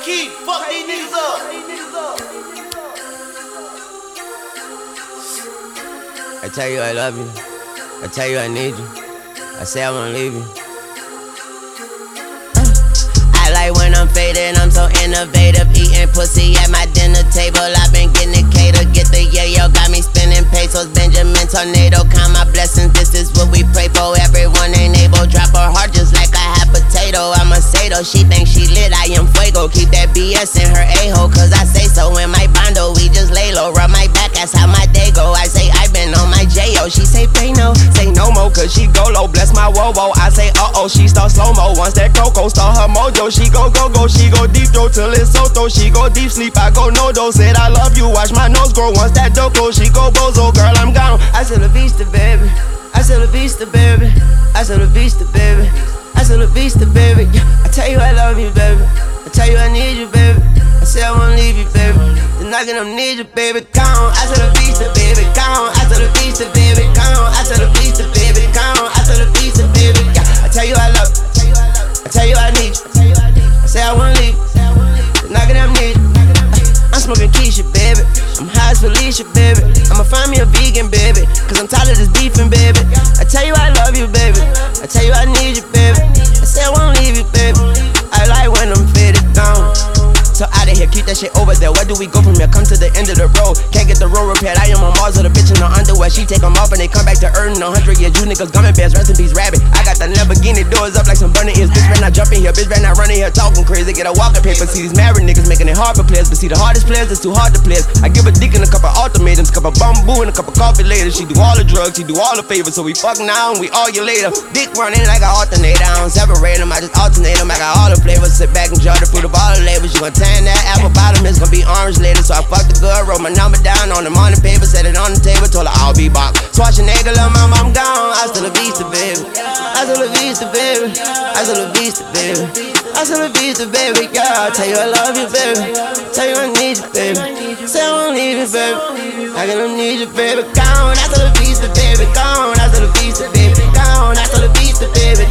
key. Fuck these niggas up. I tell you I love you. I tell you I need you. I say I won't leave you. I like when I'm faded, I'm so innovative. Eating pussy at my dinner table. I've been getting it catered. Get the yayo, got me spinning pesos. Benjamin Tornado, count my blessings. This is what we pray for. Everyone ain't able. Drop her heart just like a hot potato. I'm a Sado, she thinks she lit. I am fuego. Keep that BS in her a-hole, cause I say so. In my bondo, we just lay low. Rub my back, that's how my day go. I say I been on my J.O. She say pay no, say no more, cause she go low. Bless my wobo. I say uh-oh, she start slow-mo. Once that Coco start her mojo, she go, go, go. She go deep throw till it's Soto. She go deep sleep, I go no-do. Said I love you, watch my nose grow. Once that dope goes, she go bozo. Girl, I'm gone. I said la vista, baby. I said la vista, baby. I said la vista, baby. I said la vista, baby. I tell you I love you, baby. I tell you I need you, baby. I say I won't leave you, baby. The knocking them need you, baby. Come on, I said la vista, baby. Come on, I said la vista, baby. Come on, I said la vista, baby. Come on, I said la vista, baby. I tell you I love you. I tell you I need you. I say I won't leave you. The knocking them need you. I'm smoking Keisha, baby. I'm high as Felicia, baby. I'ma find me a vegan, baby, cause I'm tired of this beefing, baby. I tell you I love you, baby. I tell you I need you, baby. I say I won't leave you, baby. I like when I'm faded down. So out of here, keep that shit over there. Where do we go from here? Come to the end of the road. Can't get the road repaired. I am on Mars with a bitch in her underwear. She take them off and they come back to earn 100 years. You niggas gumming bears, rest in peace, rabbit. I got the Lamborghini doors up like some bunny ears. Bitch ran not jumping here, bitch ran not running here, talking crazy. Get a walking paper. See these married niggas making it hard for players, but see the hardest players, it's too hard to players. I give a dick and a couple ultimatums, couple bamboo and a couple coffee later. She do all the drugs, she do all the favors, so we fuck now and we argue later. Dick running like an alternator. I don't separate them, I just alternate them. I got all the flavors. Sit back and enjoy the fruit of all the labels. You gon' tan that apple bottom, it's gon' be orange later. So I fucked the girl, wrote my number down on the morning paper, set it on the table, told her I'll be back. Swatch your nigga, lil' mama, I'm gone. Hasta la vista, baby. Hasta la vista, baby. Hasta la vista, baby. Hasta la vista, baby. Yeah, I tell you I love you, baby. Tell you I need you, baby. Say I won't leave you, baby. I gonna need you, baby. Gone, hasta la vista, baby. Gone, hasta la vista, baby. Gone, hasta la vista, baby.